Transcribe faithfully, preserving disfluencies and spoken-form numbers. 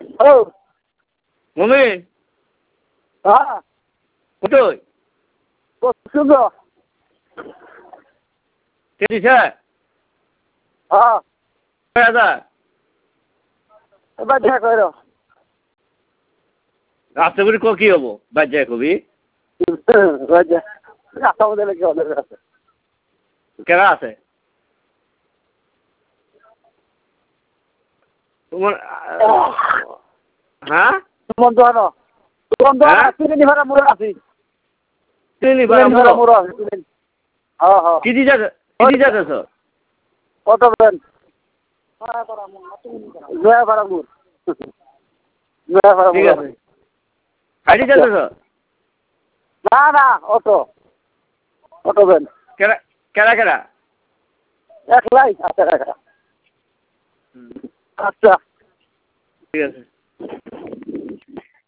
hello মুমিন হ্যাঁ কোথায় সুন্দর কে দিছে হ্যাঁ কয় হাজার এবার দেখা করো রাস্তা করে কি হবো বাজ্যা কবি রাস্তা মধ্যে কি হবে কেনা আছে তোমার হ্যাঁ বন্ধ হলো বন্ধ তিন ভাড়া মুড়ে আছি তিন ভাড়া ভাড়া মুড়ে আছে হ্যাঁ হ্যাঁ কি দি যাচ্ছে কি দি যাচ্ছে অটো ভ্যান নয়া ভাড়া মুড় নয়া ভাড়া ঠিক মুড় আছে গাড়ি যাচ্ছে না না অটো অটো ভ্যান কেনা কেনা কেনা একলাই আচ্ছা আচ্ছা ঠিক আছে